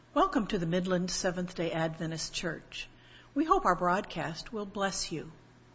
Welcome to the Midland Seventh-day Adventist Church. We hope our broadcast will bless you.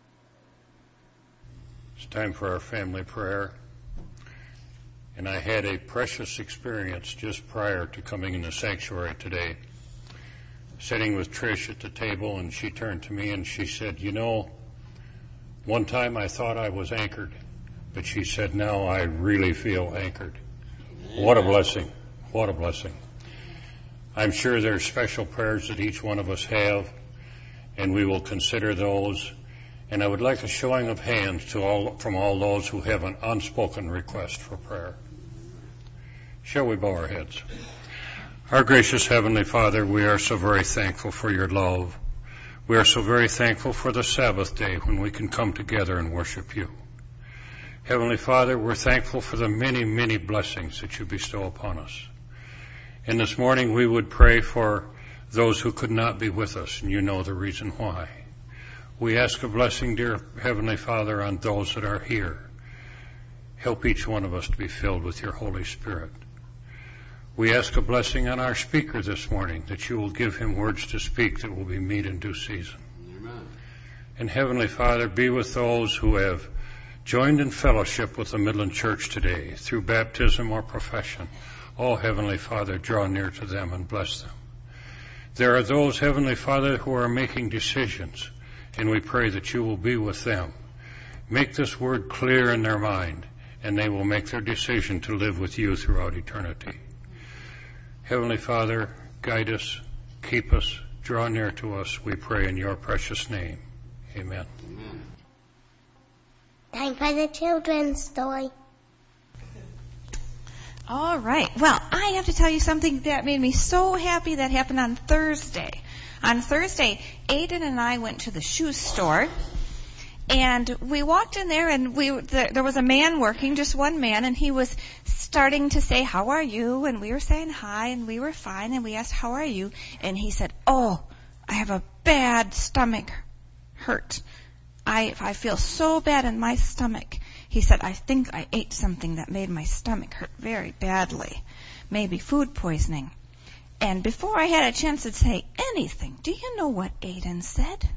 It's time for our family prayer. And I had a precious experience just prior to coming in the sanctuary today. Sitting with Trish at the table, and she turned to me and she said, one time I thought I was anchored, but she said, now I really feel anchored. What a blessing. What a blessing. I'm sure there are special prayers that each one of us have, and we will consider those. And I would like a showing of hands from all those who have an unspoken request for prayer. Shall we bow our heads? Our gracious Heavenly Father, we are so very thankful for your love. We are so very thankful for the Sabbath day when we can come together and worship you. Heavenly Father, we're thankful for the many, many blessings that you bestow upon us. And this morning we would pray for those who could not be with us, and you know the reason why. We ask a blessing, dear Heavenly Father, on those that are here. Help each one of us to be filled with your Holy Spirit. We ask a blessing on our speaker this morning, that you will give him words to speak that will be meet in due season. Amen. And Heavenly Father, be with those who have joined in fellowship with the Midland Church today through baptism or profession. Oh, Heavenly Father, draw near to them and bless them. There are those, Heavenly Father, who are making decisions, and we pray that you will be with them. Make this word clear in their mind, and they will make their decision to live with you throughout eternity. Heavenly Father, guide us, keep us, draw near to us, we pray in your precious name. Amen. Amen. Time for the children's story. All right. Well, I have to tell you something that made me so happy that happened on Thursday. On Thursday, Aiden and I went to the shoe store, and we walked in there, and there was a man working, just one man, and he was starting to say, how are you? And we were saying hi, and we were fine, and we asked, how are you? And he said, oh, I have a bad stomach hurt. I feel so bad in my stomach. He said, I think I ate something that made my stomach hurt very badly. Maybe food poisoning. And before I had a chance to say anything, do you know what Aiden said?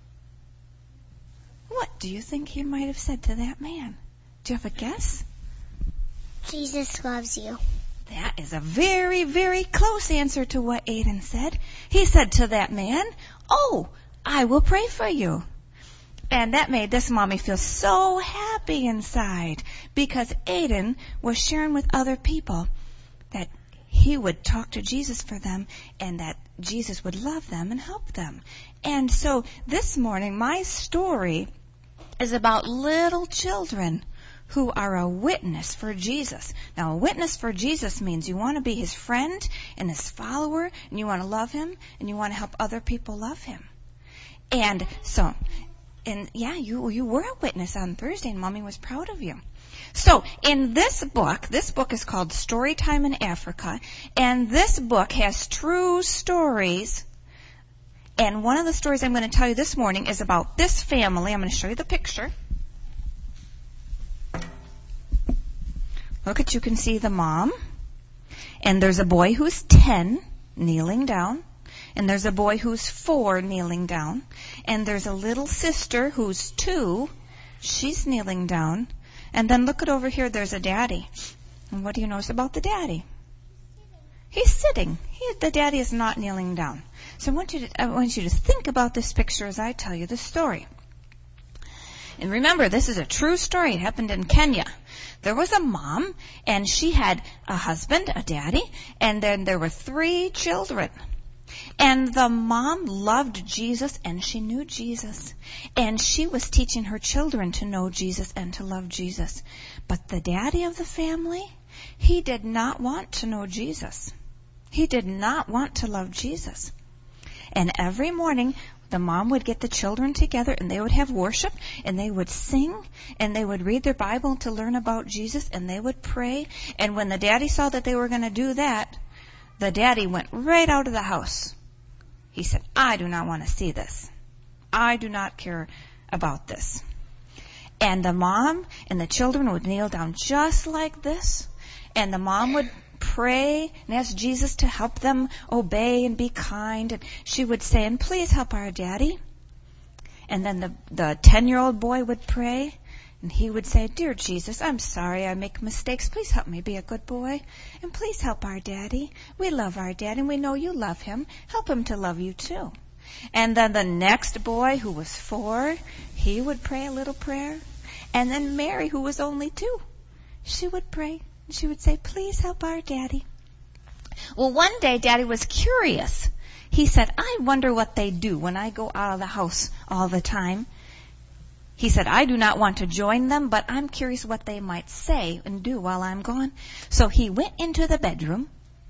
What do you think he might have said to that man? Do you have a guess? Jesus loves you. That is a very, very close answer to what Aiden said. He said to that man, oh, I will pray for you. And that made this mommy feel so happy inside, because Aiden was sharing with other people that he would talk to Jesus for them, and that Jesus would love them and help them. And so this morning, my story is about little children who are a witness for Jesus. Now, a witness for Jesus means you want to be his friend and his follower, and you want to love him, and you want to help other people love him. And so... And yeah, you were a witness on Thursday, and Mommy was proud of you. So in this book is called Storytime in Africa, and this book has true stories. And one of the stories I'm going to tell you this morning is about this family. I'm going to show you the picture. Look, you can see the mom, and there's a boy who's 10 kneeling down. And there's a boy who's 4 kneeling down. And there's a little sister who's 2. She's kneeling down. And then look at over here, there's a daddy. And what do you notice about the daddy? He's sitting. The daddy is not kneeling down. So I want you to think about this picture as I tell you the story. And remember, this is a true story. It happened in Kenya. There was a mom, and she had a husband, a daddy, and then there were 3 children. And the mom loved Jesus, and she knew Jesus. And she was teaching her children to know Jesus and to love Jesus. But the daddy of the family, he did not want to know Jesus. He did not want to love Jesus. And every morning, the mom would get the children together, and they would have worship, and they would sing, and they would read their Bible to learn about Jesus, and they would pray. And when the daddy saw that they were going to do that, the daddy went right out of the house. He said, I do not want to see this. I do not care about this. And the mom and the children would kneel down just like this. And the mom would pray and ask Jesus to help them obey and be kind. And she would say, and please help our daddy. And then the 10-year-old boy would pray, and he would say, dear Jesus, I'm sorry I make mistakes. Please help me be a good boy. And please help our daddy. We love our dad, and we know you love him. Help him to love you too. And then the next boy, who was 4, he would pray a little prayer. And then Mary, who was only 2, she would pray. And she would say, please help our daddy. Well, one day, Daddy was curious. He said, I wonder what they do when I go out of the house all the time. He said, I do not want to join them, but I'm curious what they might say and do while I'm gone. So he went into the bedroom,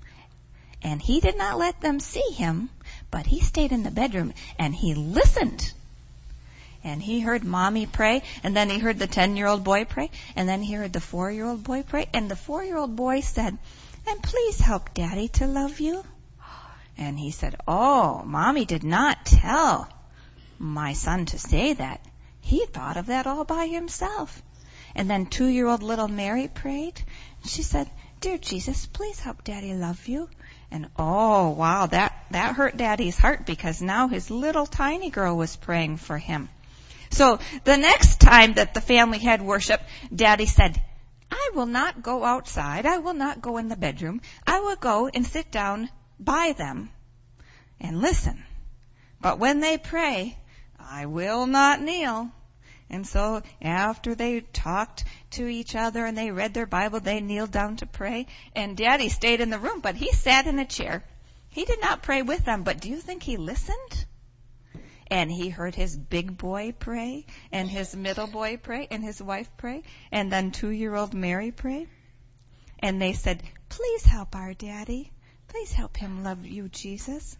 and he did not let them see him, but he stayed in the bedroom, and he listened. And he heard Mommy pray, and then he heard the 10-year-old boy pray, and then he heard the 4-year-old boy pray, and the 4-year-old boy said, and please help Daddy to love you. And he said, oh, Mommy did not tell my son to say that. He thought of that all by himself. And then 2-year-old little Mary prayed. She said, dear Jesus, please help Daddy love you. And oh, wow, that hurt Daddy's heart, because now his little tiny girl was praying for him. So the next time that the family had worship, Daddy said, I will not go outside. I will not go in the bedroom. I will go and sit down by them and listen. But when they pray, I will not kneel. And so after they talked to each other and they read their Bible, they kneeled down to pray. And Daddy stayed in the room, but he sat in a chair. He did not pray with them, but do you think he listened? And he heard his big boy pray, and his middle boy pray, and his wife pray, and then 2-year-old Mary pray. And they said, please help our daddy. Please help him love you, Jesus.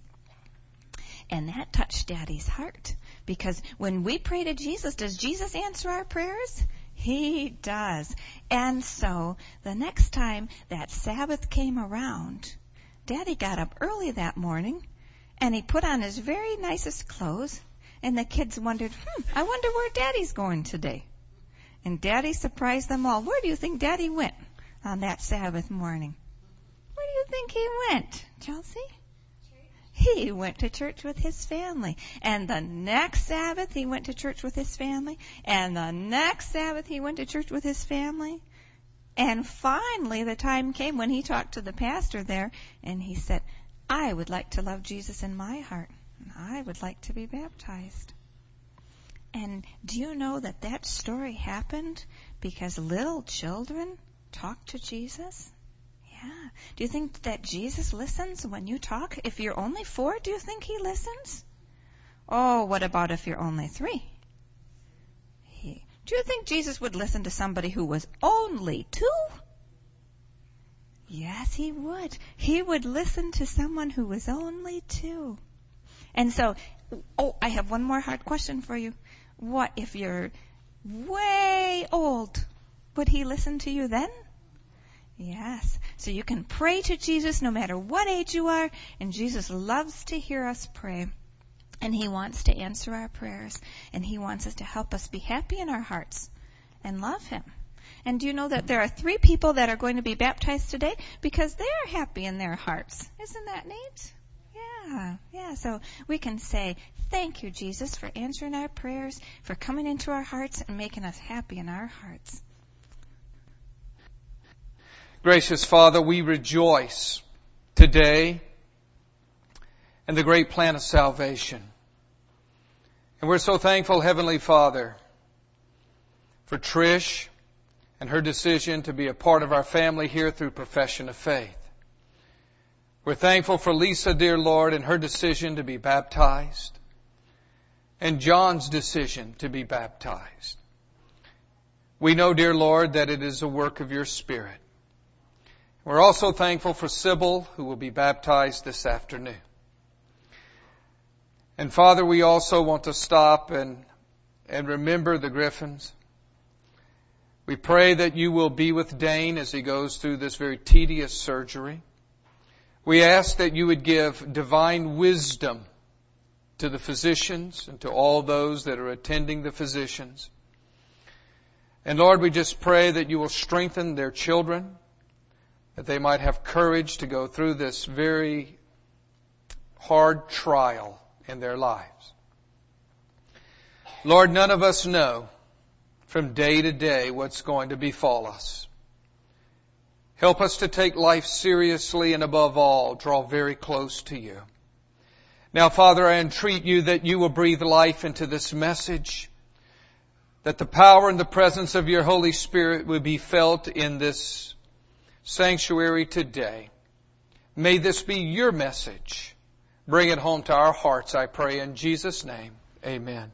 And that touched Daddy's heart, because when we pray to Jesus, does Jesus answer our prayers? He does. And so the next time that Sabbath came around, Daddy got up early that morning, and he put on his very nicest clothes, and the kids wondered, I wonder where Daddy's going today. And Daddy surprised them all. Where do you think Daddy went on that Sabbath morning? Where do you think he went, Chelsea? He went to church with his family. And the next Sabbath, he went to church with his family. And the next Sabbath, he went to church with his family. And finally, the time came when he talked to the pastor there, and he said, I would like to love Jesus in my heart. I would like to be baptized. And do you know that that story happened because little children talked to Jesus? Yeah. Do you think that Jesus listens when you talk? If you're only 4, do you think he listens? Oh, what about if you're only 3? Do you think Jesus would listen to somebody who was only 2? Yes, he would. He would listen to someone who was only 2. And so, I have one more hard question for you. What if you're way old? Would he listen to you then? Yes. So you can pray to Jesus no matter what age you are, and Jesus loves to hear us pray. And he wants to answer our prayers, and he wants us to help us be happy in our hearts and love him. And do you know that there are 3 people that are going to be baptized today because they are happy in their hearts? Isn't that neat? Yeah. So we can say, thank you, Jesus, for answering our prayers, for coming into our hearts and making us happy in our hearts. Gracious Father, we rejoice today in the great plan of salvation. And we're so thankful, Heavenly Father, for Trish and her decision to be a part of our family here through profession of faith. We're thankful for Lisa, dear Lord, and her decision to be baptized, and John's decision to be baptized. We know, dear Lord, that it is a work of your Spirit. We're also thankful for Sybil, who will be baptized this afternoon. And Father, we also want to stop and remember the Griffins. We pray that you will be with Dane as he goes through this very tedious surgery. We ask that you would give divine wisdom to the physicians and to all those that are attending the physicians. And Lord, we just pray that you will strengthen their children, that they might have courage to go through this very hard trial in their lives. Lord, none of us know from day to day what's going to befall us. Help us to take life seriously and above all, draw very close to you. Now, Father, I entreat you that you will breathe life into this message, that the power and the presence of your Holy Spirit will be felt in this sanctuary today. May this be your message. Bring it home to our hearts, I pray in Jesus' name. Amen.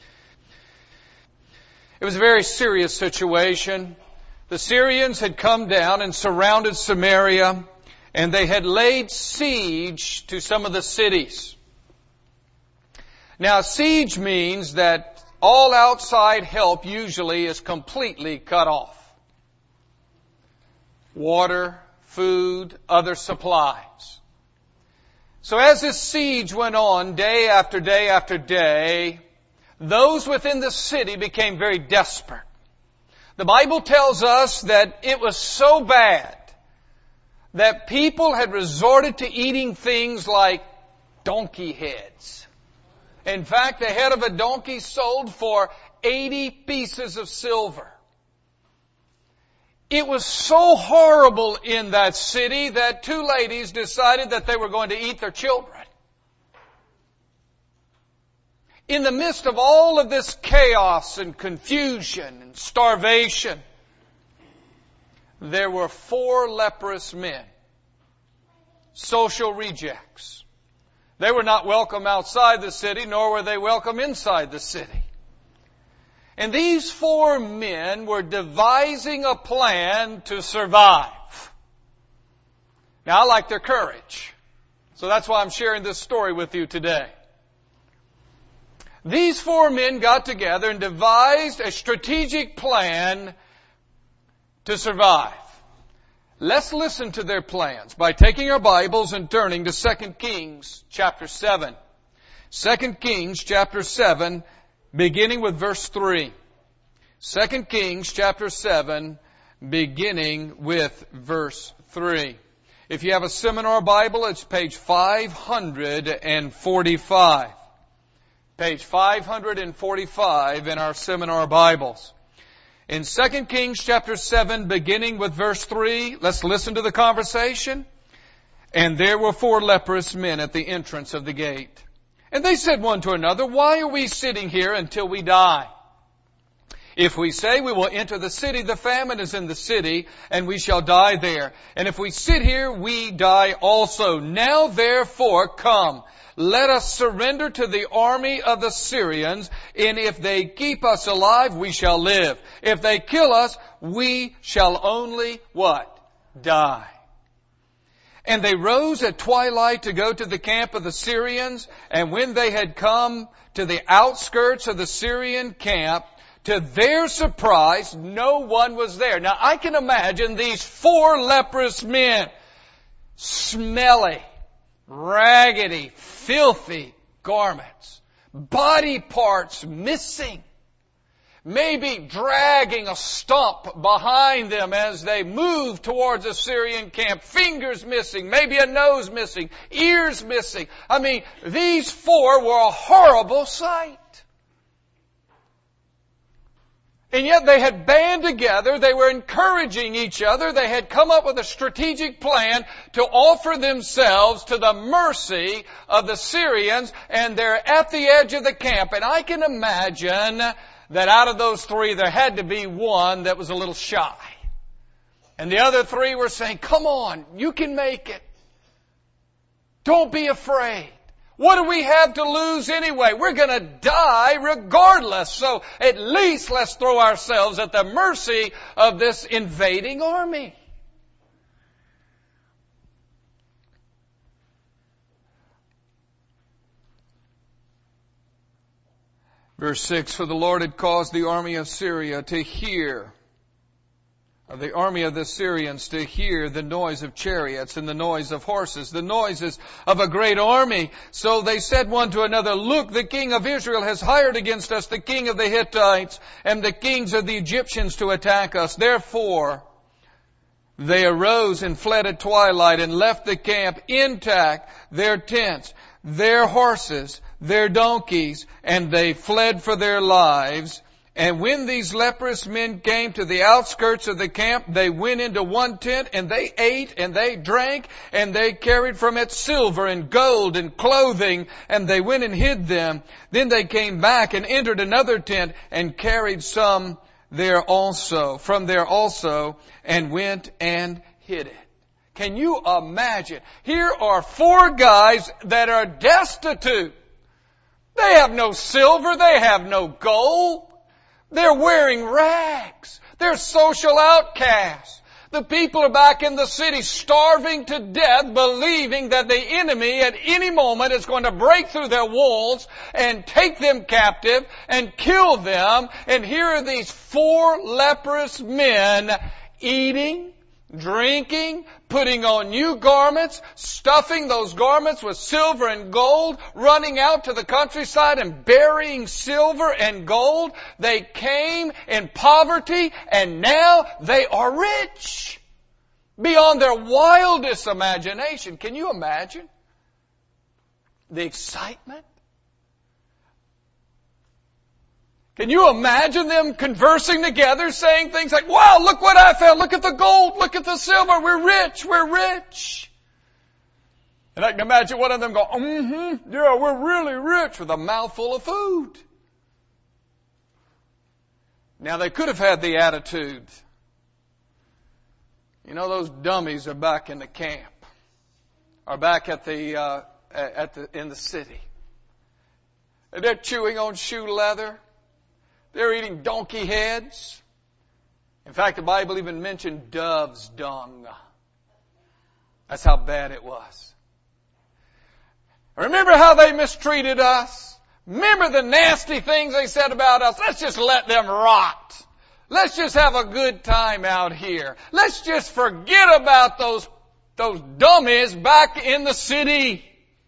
It was a very serious situation. The Syrians had come down and surrounded Samaria, and they had laid siege to some of the cities. Now, siege means that all outside help usually is completely cut off. Water, food, other supplies. So as this siege went on day after day after day, those within the city became very desperate. The Bible tells us that it was so bad that people had resorted to eating things like donkey heads. In fact, the head of a donkey sold for 80 pieces of silver. It was so horrible in that city that two ladies decided that they were going to eat their children. In the midst of all of this chaos and confusion and starvation, there were 4 leprous men, social rejects. They were not welcome outside the city, nor were they welcome inside the city. And these 4 men were devising a plan to survive. Now, I like their courage. So that's why I'm sharing this story with you today. These 4 men got together and devised a strategic plan to survive. Let's listen to their plans by taking our Bibles and turning to 2 Kings chapter 7. 2 Kings chapter 7, beginning with verse 3. 2 Kings chapter 7, beginning with verse 3. If you have a seminar Bible, it's page 545. Page 545 in our seminar Bibles. In 2 Kings chapter 7, beginning with verse 3, let's listen to the conversation. And there were 4 leprous men at the entrance of the gate. And they said one to another, "Why are we sitting here until we die? If we say we will enter the city, the famine is in the city, and we shall die there. And if we sit here, we die also. Now therefore come, let us surrender to the army of the Syrians, and if they keep us alive, we shall live. If they kill us, we shall only," what? Die. And they rose at twilight to go to the camp of the Syrians, and when they had come to the outskirts of the Syrian camp, to their surprise, no one was there. Now I can imagine these 4 leprous men, smelly, raggedy, filthy garments, body parts missing, maybe dragging a stump behind them as they move towards the Syrian camp, fingers missing, maybe a nose missing, ears missing. I mean, these 4 were a horrible sight. And yet they had band together, they were encouraging each other, they had come up with a strategic plan to offer themselves to the mercy of the Syrians, and they're at the edge of the camp. And I can imagine that out of those 3 there had to be one that was a little shy. And the other 3 were saying, "Come on, you can make it. Don't be afraid. What do we have to lose anyway? We're going to die regardless. So at least let's throw ourselves at the mercy of this invading army." Verse 6, "For the Lord had caused the army of Syria to hear," of the army of the Syrians to hear the noise of chariots and the noise of horses, the noises of a great army. So they said one to another, "Look, the king of Israel has hired against us the king of the Hittites and the kings of the Egyptians to attack us. Therefore, They arose and fled at twilight and left the camp intact, their tents, their horses, their donkeys, and they fled for their lives. And when these leprous men came to the outskirts of the camp, they went into one tent, and they ate, and they drank, and they carried from it silver and gold and clothing, and they went and hid them. Then they came back and entered another tent, and carried some from there also, and went and hid it. Can you imagine? Here are 4 guys that are destitute. They have no silver, they have no gold. They're wearing rags. They're social outcasts. The people are back in the city starving to death, believing that the enemy at any moment is going to break through their walls and take them captive and kill them. And here are these 4 leprous men eating, drinking, putting on new garments, stuffing those garments with silver and gold, running out to the countryside and burying silver and gold. They came in poverty, and now they are rich beyond their wildest imagination. Can you imagine the excitement? Can you imagine them conversing together, saying things like, wow, look what I found. Look at the gold. Look at the silver. We're rich. We're rich. And I can imagine one of them go, yeah, we're really rich, with a mouthful of food. Now, they could have had the attitude, you know, those dummies are back in the camp, are back at in the city. And they're chewing on shoe leather. They're eating donkey heads. In fact, the Bible even mentioned dove's dung. That's how bad it was. Remember how they mistreated us? Remember the nasty things they said about us? Let's just let them rot. Let's just have a good time out here. Let's just forget about those dummies back in the city.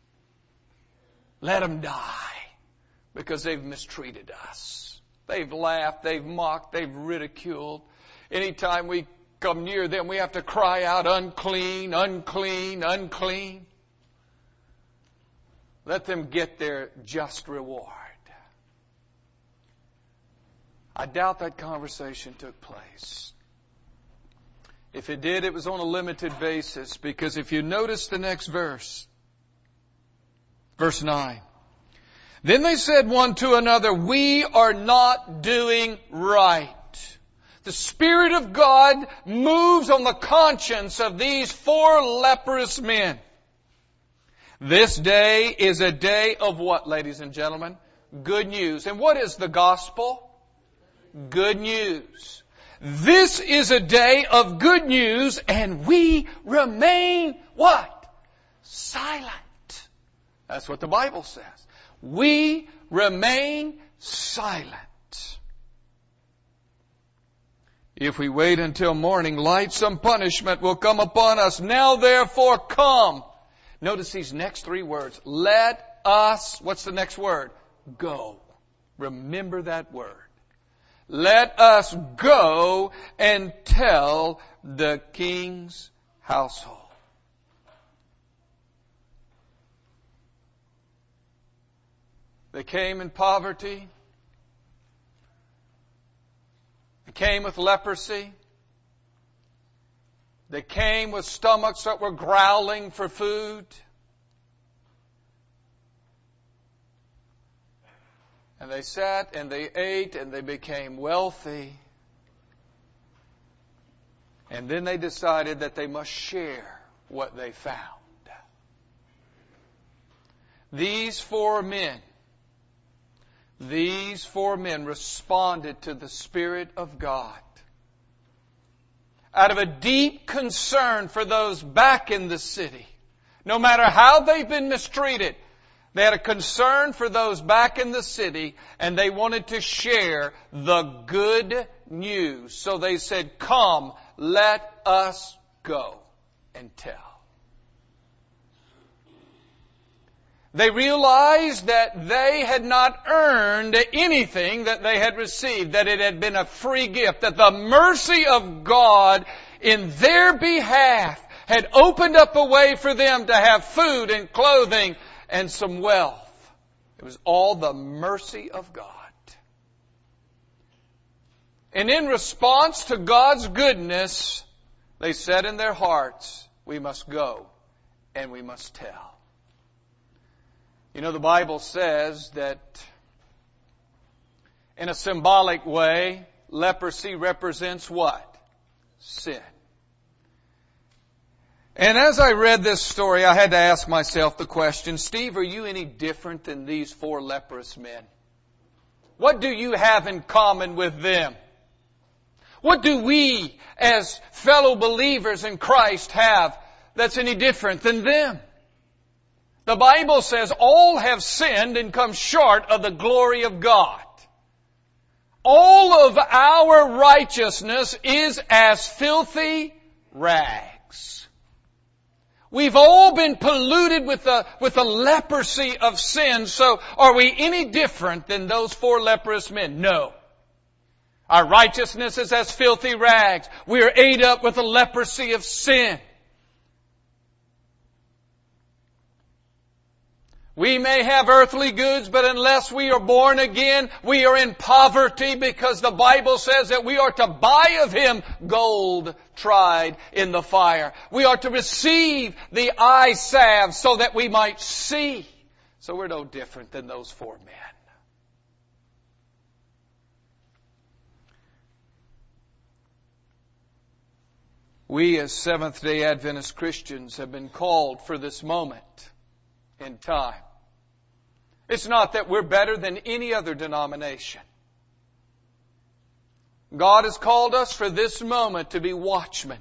Let them die because they've mistreated us. They've laughed, they've mocked, they've ridiculed. Anytime we come near them, we have to cry out, unclean, unclean, unclean. Let them get their just reward. I doubt that conversation took place. If it did, it was on a limited basis, because if you notice the next verse, verse 9. Then they said one to another, we are not doing right. The Spirit of God moves on the conscience of these 4 leprous men. This day is a day of what, ladies and gentlemen? Good news. And what is the gospel? Good news. This is a day of good news, and we remain what? Silent. That's what the Bible says. We remain silent. If we wait until morning light, some punishment will come upon us. Now therefore come. Notice these next 3 words. Let us, what's the next word? Go. Remember that word. Let us go and tell the king's household. They came in poverty. They came with leprosy. They came with stomachs that were growling for food. And they sat and they ate and they became wealthy. And then they decided that they must share what they found. These four men responded to the Spirit of God. Out of a deep concern for those back in the city, no matter how they've been mistreated, they had a concern for those back in the city, and they wanted to share the good news. So they said, "Come, let us go and tell." They realized that they had not earned anything that they had received, that it had been a free gift, that the mercy of God in their behalf had opened up a way for them to have food and clothing and some wealth. It was all the mercy of God. And in response to God's goodness, they said in their hearts, we must go and we must tell. You know, the Bible says that in a symbolic way, leprosy represents what? Sin. And as I read this story, I had to ask myself the question, Steve, are you any different than these 4 leprous men? What do you have in common with them? What do we as fellow believers in Christ have that's any different than them? The Bible says all have sinned and come short of the glory of God. All of our righteousness is as filthy rags. We've all been polluted with the leprosy of sin, so are we any different than those 4 leprous men? No. Our righteousness is as filthy rags. We are ate up with the leprosy of sin. We may have earthly goods, but unless we are born again, we are in poverty, because the Bible says that we are to buy of Him gold tried in the fire. We are to receive the eye salve so that we might see. So we're no different than those 4 men. We as Seventh-day Adventist Christians have been called for this moment in time. It's not that we're better than any other denomination. God has called us for this moment to be watchmen.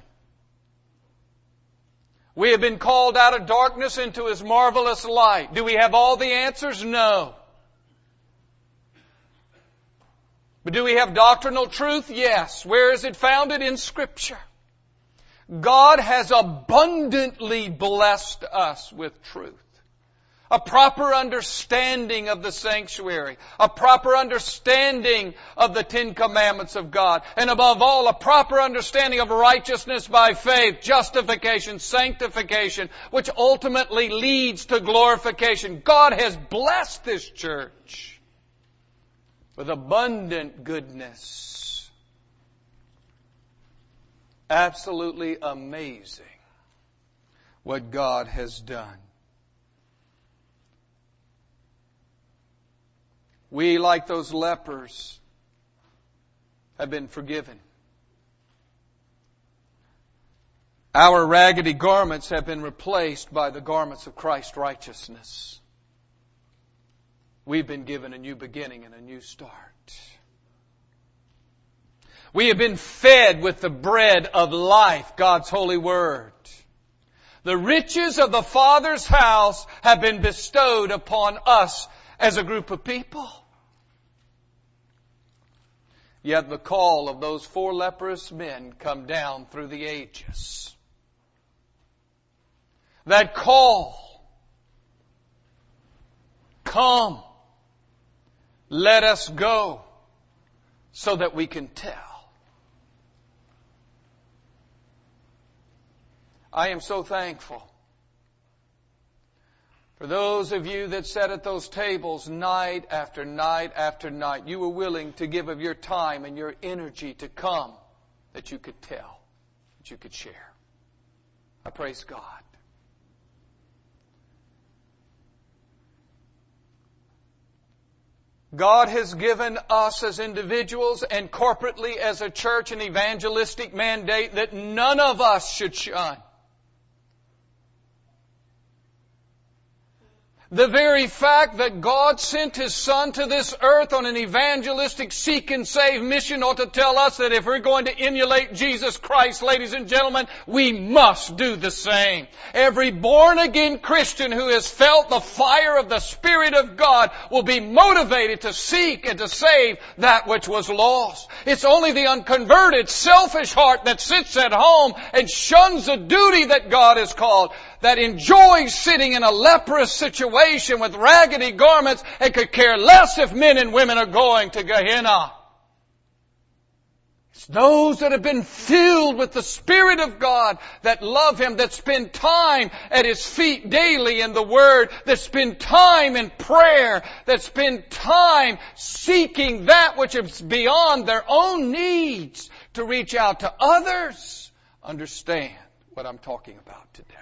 We have been called out of darkness into His marvelous light. Do we have all the answers? No. But do we have doctrinal truth? Yes. Where is it founded? In Scripture. God has abundantly blessed us with truth. A proper understanding of the sanctuary. A proper understanding of the 10 Commandments of God. And above all, a proper understanding of righteousness by faith, justification, sanctification, which ultimately leads to glorification. God has blessed this church with abundant goodness. Absolutely amazing what God has done. We, like those lepers, have been forgiven. Our raggedy garments have been replaced by the garments of Christ's righteousness. We've been given a new beginning and a new start. We have been fed with the bread of life, God's holy word. The riches of the Father's house have been bestowed upon us as a group of people. Yet the call of those 4 leprous men come down through the ages. That call, come, let us go, so that we can tell. I am so thankful for those of you that sat at those tables night after night after night. You were willing to give of your time and your energy to come, that you could tell, that you could share. I praise God. God has given us as individuals and corporately as a church an evangelistic mandate that none of us should shun. The very fact that God sent His Son to this earth on an evangelistic seek and save mission ought to tell us that if we're going to emulate Jesus Christ, ladies and gentlemen, we must do the same. Every born-again Christian who has felt the fire of the Spirit of God will be motivated to seek and to save that which was lost. It's only the unconverted, selfish heart that sits at home and shuns the duty that God has called, that enjoys sitting in a leprous situation with raggedy garments and could care less if men and women are going to Gehenna. It's those that have been filled with the Spirit of God, that love Him, that spend time at His feet daily in the Word, that spend time in prayer, that spend time seeking that which is beyond their own needs to reach out to others. Understand what I'm talking about today.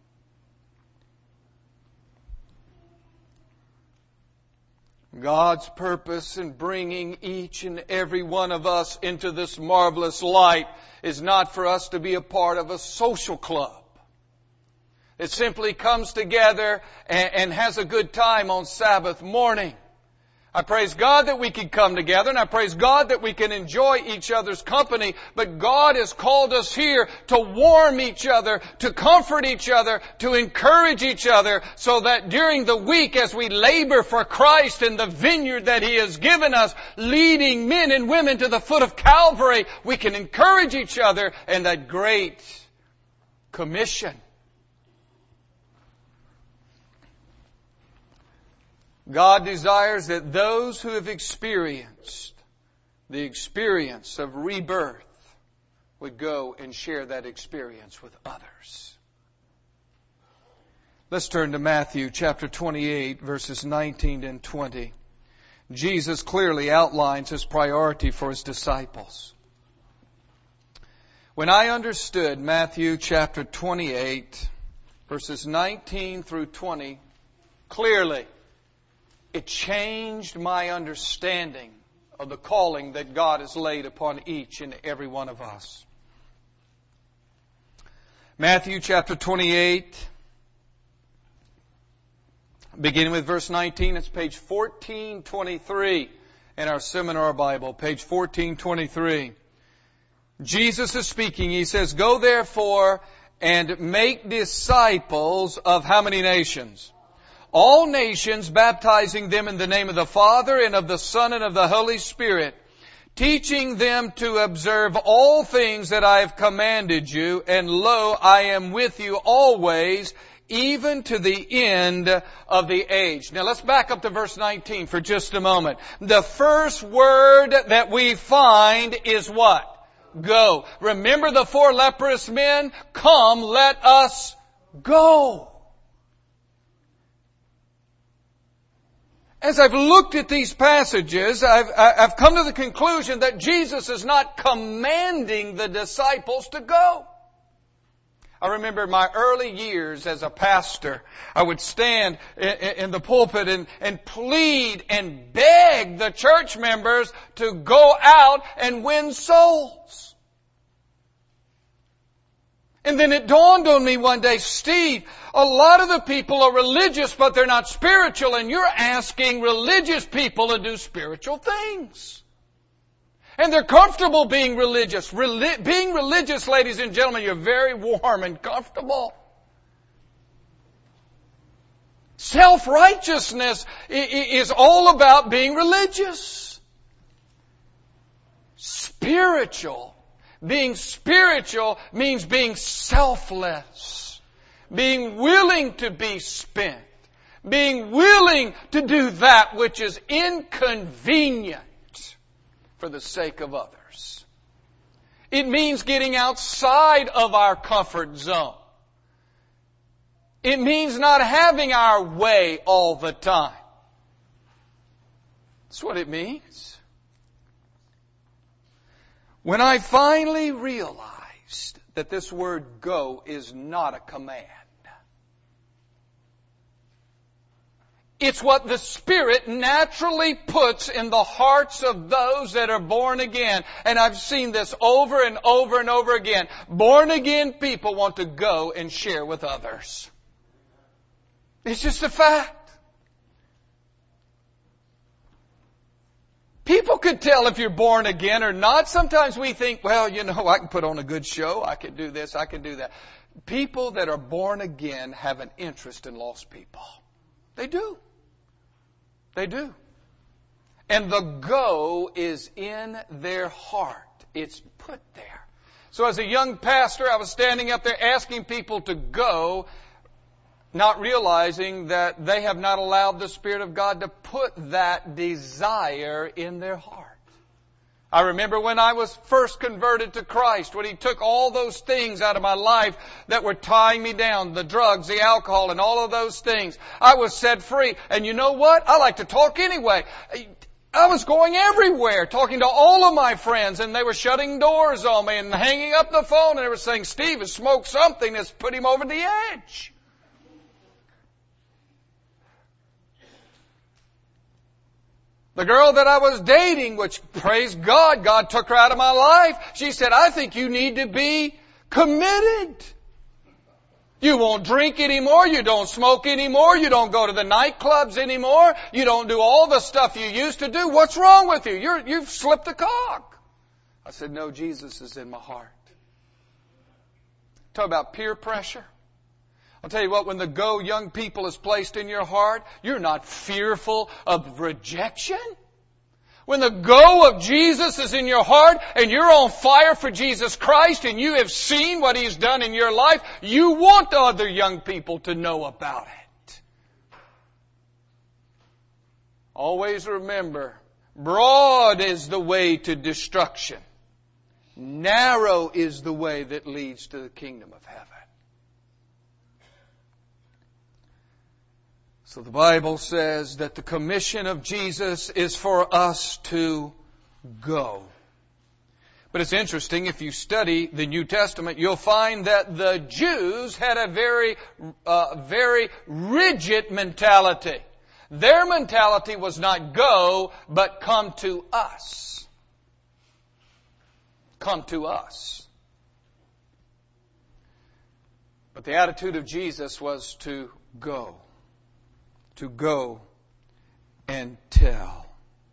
God's purpose in bringing each and every one of us into this marvelous light is not for us to be a part of a social club. It simply comes together and has a good time on Sabbath morning. I praise God that we can come together, and I praise God that we can enjoy each other's company, but God has called us here to warm each other, to comfort each other, to encourage each other, so that during the week as we labor for Christ in the vineyard that He has given us, leading men and women to the foot of Calvary, we can encourage each other in that great commission. God desires that those who have experienced the experience of rebirth would go and share that experience with others. Let's turn to Matthew chapter 28, verses 19 and 20. Jesus clearly outlines His priority for His disciples. When I understood Matthew chapter 28, verses 19 through 20, clearly, it changed my understanding of the calling that God has laid upon each and every one of us. Matthew chapter 28, beginning with verse 19, it's page 1423 in our seminar Bible, page 1423. Jesus is speaking. He says, "Go therefore and make disciples of how many nations? All nations, baptizing them in the name of the Father and of the Son and of the Holy Spirit, teaching them to observe all things that I have commanded you, and lo, I am with you always, even to the end of the age." Now let's back up to verse 19 for just a moment. The first word that we find is what? Go. Remember the 4 leprous men? Come, let us go. As I've looked at these passages, I've come to the conclusion that Jesus is not commanding the disciples to go. I remember my early years as a pastor, I would stand in the pulpit and plead and beg the church members to go out and win souls. And then it dawned on me one day, Steve, a lot of the people are religious, but they're not spiritual, and you're asking religious people to do spiritual things. And they're comfortable being religious. Being religious, ladies and gentlemen, you're very warm and comfortable. Self-righteousness is all about being religious. Being spiritual means being selfless, being willing to be spent, being willing to do that which is inconvenient for the sake of others. It means getting outside of our comfort zone. It means not having our way all the time. That's what it means. When I finally realized that this word go is not a command. It's what the Spirit naturally puts in the hearts of those that are born again. And I've seen this over and over and over again. Born again people want to go and share with others. It's just a fact. People could tell if you're born again or not. Sometimes we think, well, I can put on a good show. I can do this. I can do that. People that are born again have an interest in lost people. They do. They do. And the go is in their heart. It's put there. So as a young pastor, I was standing up there asking people to go, not realizing that they have not allowed the Spirit of God to put that desire in their heart. I remember when I was first converted to Christ, when He took all those things out of my life that were tying me down, the drugs, the alcohol, and all of those things. I was set free. And you know what? I like to talk anyway. I was going everywhere, talking to all of my friends, and they were shutting doors on me and hanging up the phone, and they were saying, Steve has smoked something that's put him over the edge. The girl that I was dating, which, praise God, God took her out of my life, she said, I think you need to be committed. You won't drink anymore, you don't smoke anymore, you don't go to the nightclubs anymore, you don't do all the stuff you used to do. What's wrong with you? You've slipped the cock. I said, no, Jesus is in my heart. Talk about peer pressure. I'll tell you what, when the Go Young People is placed in your heart, you're not fearful of rejection. When the Go of Jesus is in your heart and you're on fire for Jesus Christ and you have seen what He's done in your life, you want other young people to know about it. Always remember, broad is the way to destruction. Narrow is the way that leads to the kingdom of heaven. So the Bible says that the commission of Jesus is for us to go. But it's interesting, if you study the New Testament, you'll find that the Jews had a very rigid mentality. Their mentality was not go, but come to us. Come to us. But the attitude of Jesus was to go. To go and tell.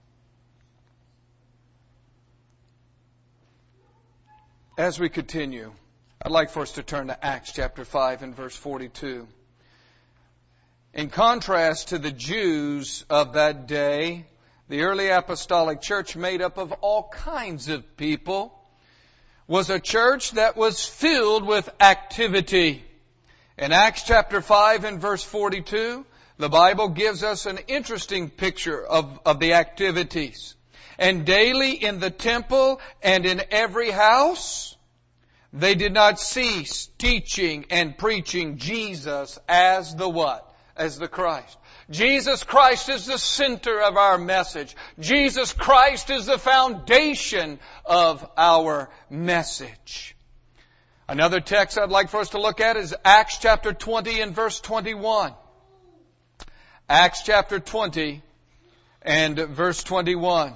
As we continue, I'd like for us to turn to Acts chapter 5 and verse 42. In contrast to the Jews of that day, the early apostolic church, made up of all kinds of people, was a church that was filled with activity. In Acts chapter 5 and verse 42, the Bible gives us an interesting picture of the activities. And daily in the temple and in every house, they did not cease teaching and preaching Jesus as the what? As the Christ. Jesus Christ is the center of our message. Jesus Christ is the foundation of our message. Another text I'd like for us to look at is Acts chapter 20 and verse 21. Acts chapter 20 and verse 21.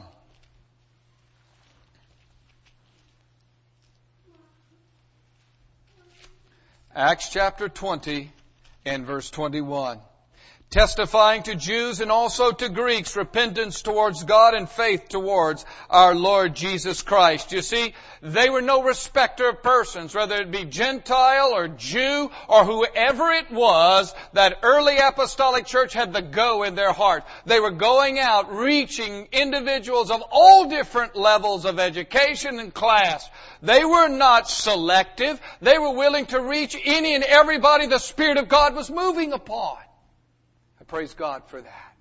Acts chapter 20 and verse 21. Testifying to Jews and also to Greeks repentance towards God and faith towards our Lord Jesus Christ. You see, they were no respecter of persons, whether it be Gentile or Jew or whoever it was. That early apostolic church had the go in their heart. They were going out reaching individuals of all different levels of education and class. They were not selective. They were willing to reach any and everybody the Spirit of God was moving upon. Praise God for that.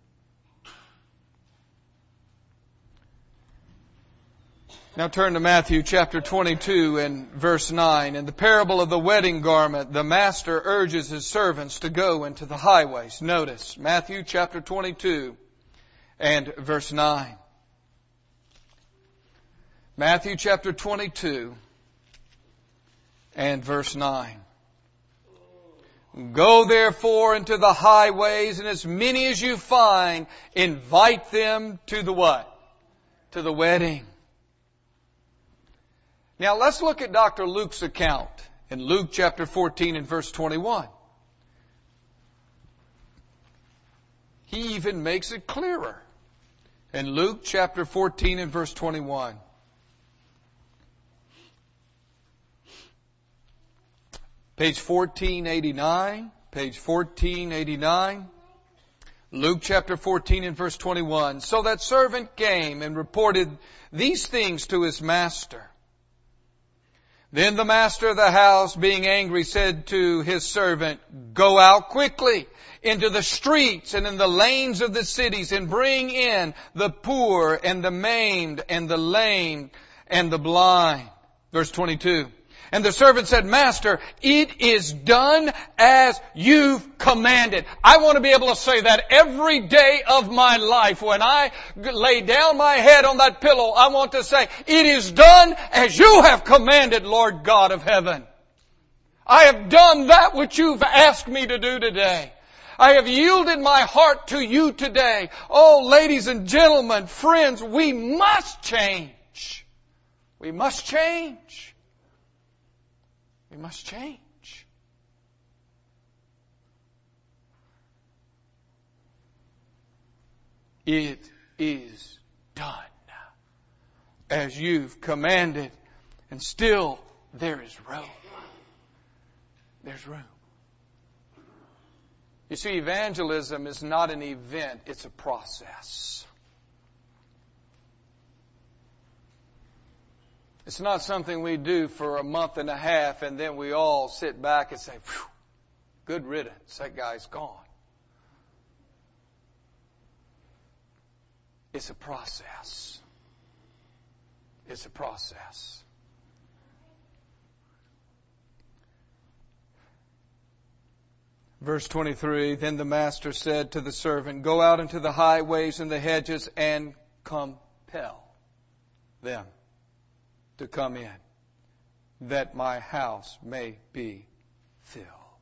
Now turn to Matthew chapter 22 and verse 9. In the parable of the wedding garment, the master urges his servants to go into the highways. Notice, Matthew chapter 22 and verse 9. Matthew chapter 22 and verse 9. Go therefore into the highways, and as many as you find, invite them to the what? To the wedding. Now let's look at Dr. Luke's account in Luke chapter 14 and verse 21. He even makes it clearer in Luke chapter 14 and verse 21. Page 1489, page 1489, Luke chapter 14 and verse 21. So that servant came and reported these things to his master. Then the master of the house, being angry, said to his servant, Go out quickly into the streets and in the lanes of the cities, and bring in the poor and the maimed and the lame and the blind. Verse 22. And the servant said, Master, it is done as you've commanded. I want to be able to say that every day of my life. When I lay down my head on that pillow, I want to say, it is done as you have commanded, Lord God of heaven. I have done that which you've asked me to do today. I have yielded my heart to you today. Oh, ladies and gentlemen, friends, we must change. We must change. We must change. It is done as you've commanded, and still there is room. There's room. You see, evangelism is not an event, it's a process. It's not something we do for a month and a half and then we all sit back and say, phew, good riddance, that guy's gone. It's a process. It's a process. Verse 23, then the master said to the servant, go out into the highways and the hedges and compel them to come in, that my house may be filled.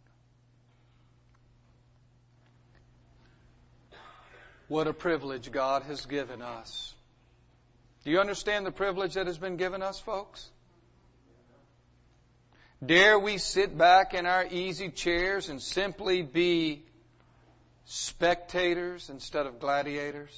What a privilege God has given us. Do you understand the privilege that has been given us, folks? Dare we sit back in our easy chairs and simply be spectators instead of gladiators?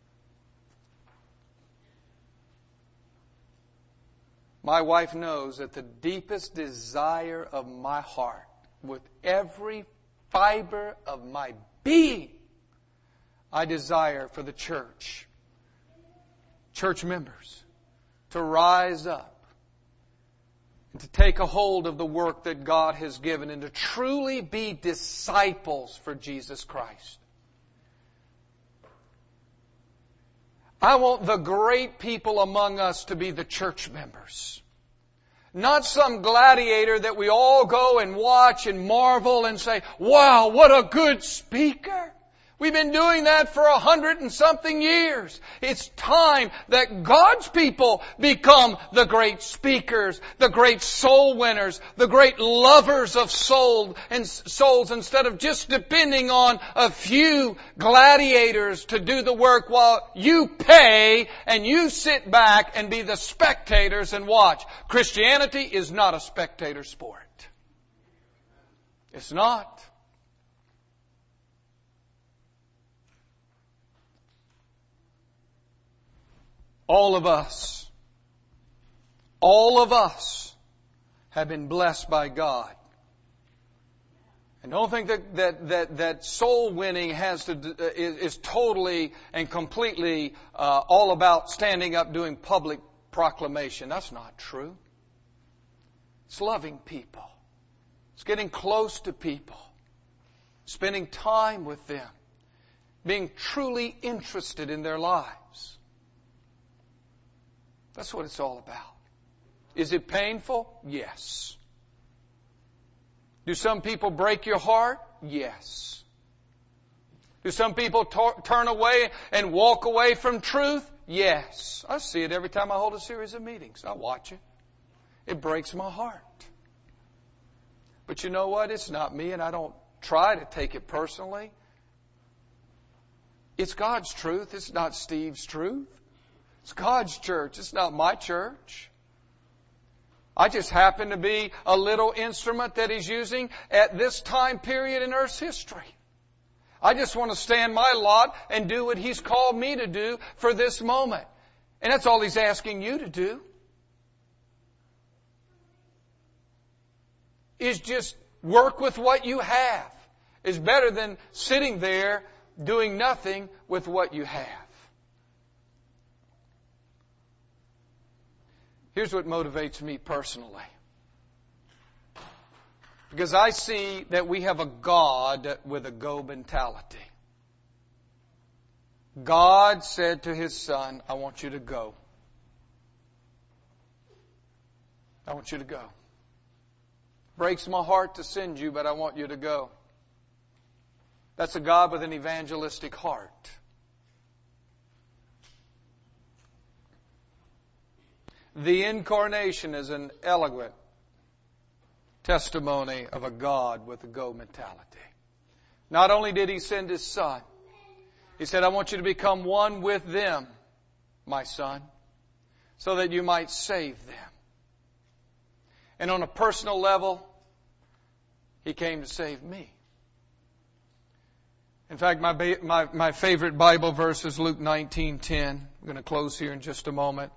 My wife knows that the deepest desire of my heart, with every fiber of my being, I desire for the church members, to rise up and to take a hold of the work that God has given and to truly be disciples for Jesus Christ. I want the great people among us to be the church members. Not some gladiator that we all go and watch and marvel and say, wow, what a good speaker. We've been doing that for 100 and something years. It's time that God's people become the great speakers, the great soul winners, the great lovers of souls instead of just depending on a few gladiators to do the work while you pay and you sit back and be the spectators and watch. Christianity is not a spectator sport. It's not. All of us have been blessed by God. And don't think that soul winning is totally and completely all about standing up doing public proclamation. That's not true. It's loving people. It's getting close to people. Spending time with them. Being truly interested in their lives. That's what it's all about. Is it painful? Yes. Do some people break your heart? Yes. Do some people turn away and walk away from truth? Yes. I see it every time I hold a series of meetings. I watch it. It breaks my heart. But you know what? It's not me, and I don't try to take it personally. It's God's truth. It's not Steve's truth. It's God's church. It's not my church. I just happen to be a little instrument that He's using at this time period in Earth's history. I just want to stand my lot and do what He's called me to do for this moment. And that's all He's asking you to do. Is just work with what you have. It's better than sitting there doing nothing with what you have. Here's what motivates me personally. Because I see that we have a God with a go mentality. God said to His Son, I want you to go. I want you to go. Breaks my heart to send you, but I want you to go. That's a God with an evangelistic heart. The incarnation is an eloquent testimony of a God with a go mentality. Not only did He send His Son, He said, I want you to become one with them, my Son, so that you might save them. And on a personal level, He came to save me. In fact, my favorite Bible verse is Luke 19:10. I'm going to close here in just a moment.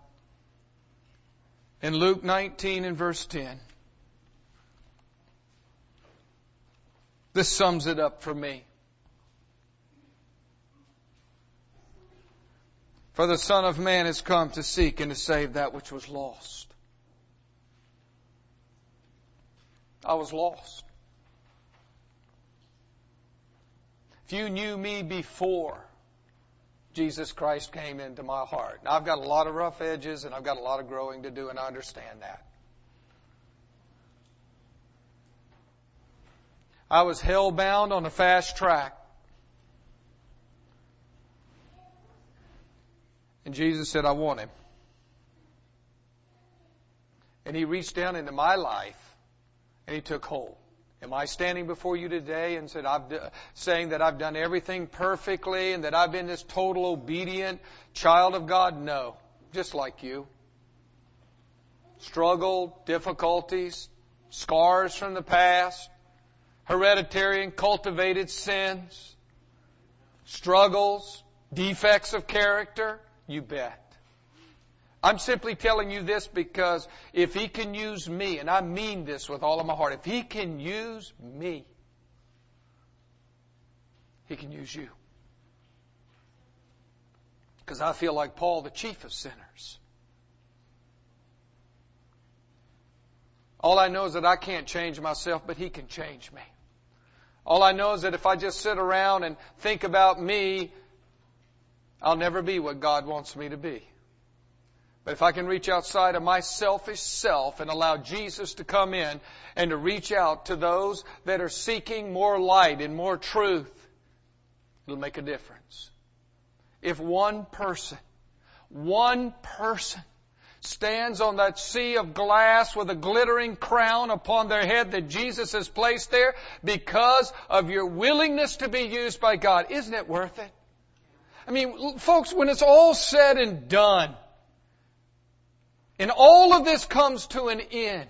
In Luke 19 and verse 10, this sums it up for me. For the Son of Man has come to seek and to save that which was lost. I was lost. If you knew me before Jesus Christ came into my heart. Now, I've got a lot of rough edges and I've got a lot of growing to do, and I understand that. I was hell-bound on a fast track. And Jesus said, I want Him. And He reached down into my life and He took hold. Am I standing before you today and saying that I've done everything perfectly and that I've been this total obedient child of God? No. Just like you. Struggle, difficulties, scars from the past, hereditary and cultivated sins, struggles, defects of character. You bet. I'm simply telling you this because if He can use me, and I mean this with all of my heart, if He can use me, He can use you. Because I feel like Paul, the chief of sinners. All I know is that I can't change myself, but He can change me. All I know is that if I just sit around and think about me, I'll never be what God wants me to be. But if I can reach outside of my selfish self and allow Jesus to come in and to reach out to those that are seeking more light and more truth, it'll make a difference. If one person stands on that sea of glass with a glittering crown upon their head that Jesus has placed there because of your willingness to be used by God, isn't it worth it? I mean, folks, when it's all said and done, and all of this comes to an end,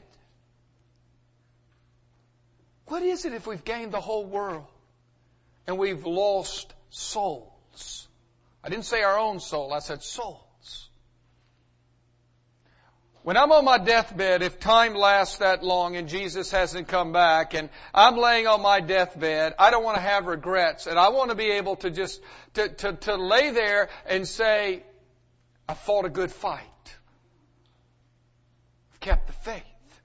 what is it if we've gained the whole world and we've lost souls? I didn't say our own soul, I said souls. When I'm on my deathbed, if time lasts that long and Jesus hasn't come back and I'm laying on my deathbed, I don't want to have regrets, and I want to be able to just to lay there and say, I fought a good fight. Kept the faith.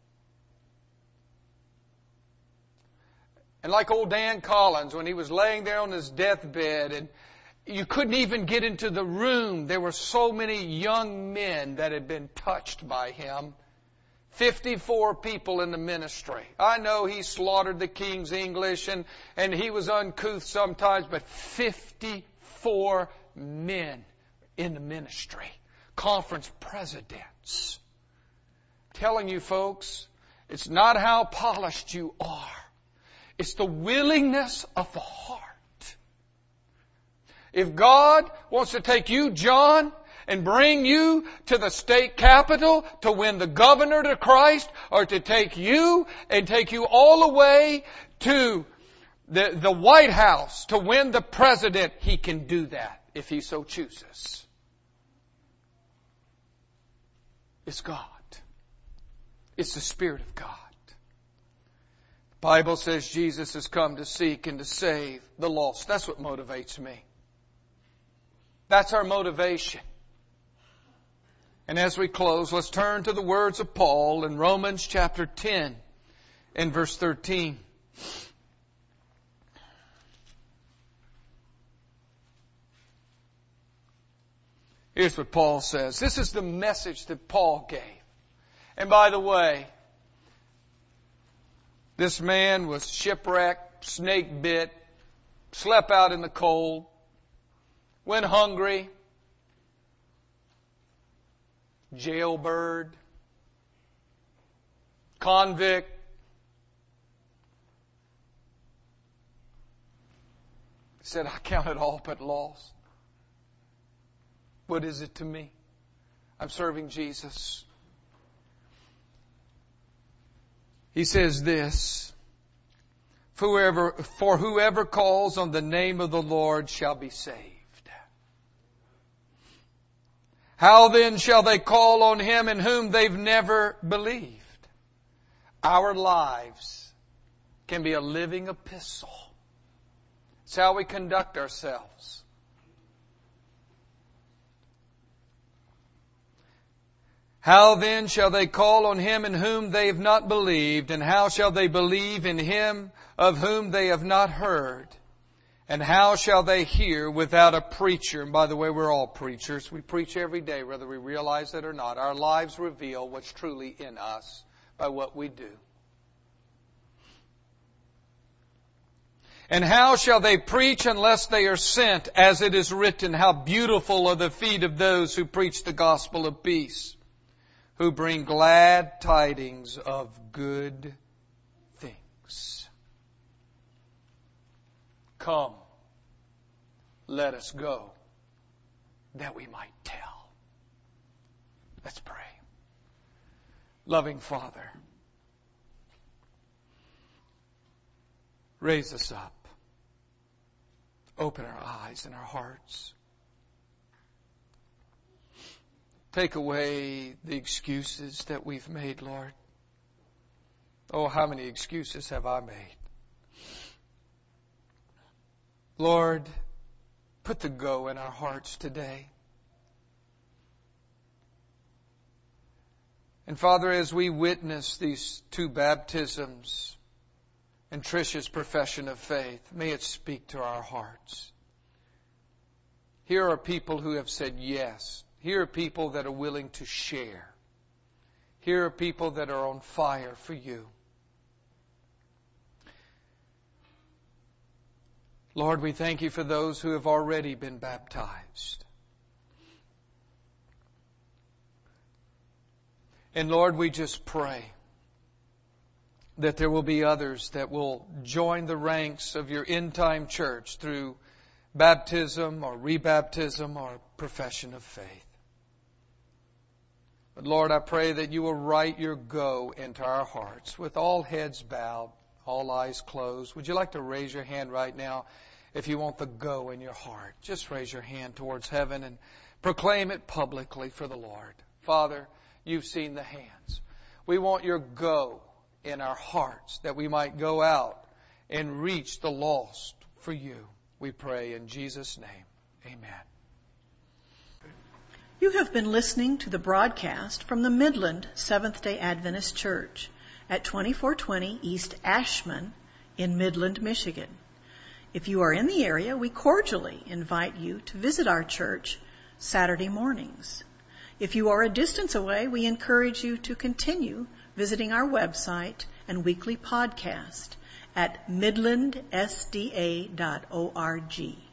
And like old Dan Collins, when he was laying there on his deathbed and you couldn't even get into the room, there were so many young men that had been touched by him. 54 people in the ministry. I know he slaughtered the King's English and he was uncouth sometimes, but 54 men in the ministry. Conference presidents. Telling you folks, it's not how polished you are. It's the willingness of the heart. If God wants to take you, John, and bring you to the state capitol to win the governor to Christ, or to take you and take you all the way to the White House to win the president, He can do that if He so chooses. It's God. It's the Spirit of God. The Bible says Jesus has come to seek and to save the lost. That's what motivates me. That's our motivation. And as we close, let's turn to the words of Paul in Romans chapter 10 and verse 13. Here's what Paul says. This is the message that Paul gave. And by the way, this man was shipwrecked, snake bit, slept out in the cold, went hungry, jailbird, convict. He said, I count it all but loss. What is it to me? I'm serving Jesus. He says this, for whoever calls on the name of the Lord shall be saved. How then shall they call on Him in whom they've never believed? Our lives can be a living epistle. It's how we conduct ourselves. How then shall they call on Him in whom they have not believed? And how shall they believe in Him of whom they have not heard? And how shall they hear without a preacher? And by the way, we're all preachers. We preach every day, whether we realize it or not. Our lives reveal what's truly in us by what we do. And how shall they preach unless they are sent? As it is written, how beautiful are the feet of those who preach the gospel of peace, who bring glad tidings of good things. Come, let us go, that we might tell. Let's pray. Loving Father, raise us up. Open our eyes and our hearts. Take away the excuses that we've made, Lord. Oh, how many excuses have I made? Lord, put the go in our hearts today. And Father, as we witness these two baptisms and Tricia's profession of faith, may it speak to our hearts. Here are people who have said yes. Here are people that are willing to share. Here are people that are on fire for you. Lord, we thank you for those who have already been baptized. And Lord, we just pray that there will be others that will join the ranks of your end-time church through baptism or rebaptism or profession of faith. But Lord, I pray that you will write your go into our hearts with all heads bowed, all eyes closed. Would you like to raise your hand right now if you want the go in your heart? Just raise your hand towards heaven and proclaim it publicly for the Lord. Father, you've seen the hands. We want your go in our hearts that we might go out and reach the lost for you. We pray in Jesus' name. Amen. You have been listening to the broadcast from the Midland Seventh-day Adventist Church at 2420 East Ashman in Midland, Michigan. If you are in the area, we cordially invite you to visit our church Saturday mornings. If you are a distance away, we encourage you to continue visiting our website and weekly podcast at midlandsda.org.